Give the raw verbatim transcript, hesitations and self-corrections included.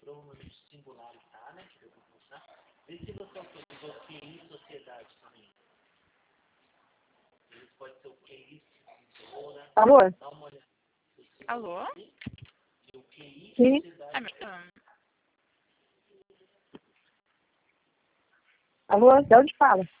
provavelmente singular está, né? Que eu vou mostrar. Vê se você autorizou Q I sociedade também. Isso pode ser o Q I, tesoura. Alô? Dá uma olhada. Alô? E o Q I Sim. sociedade. Ah, Alô? De onde fala?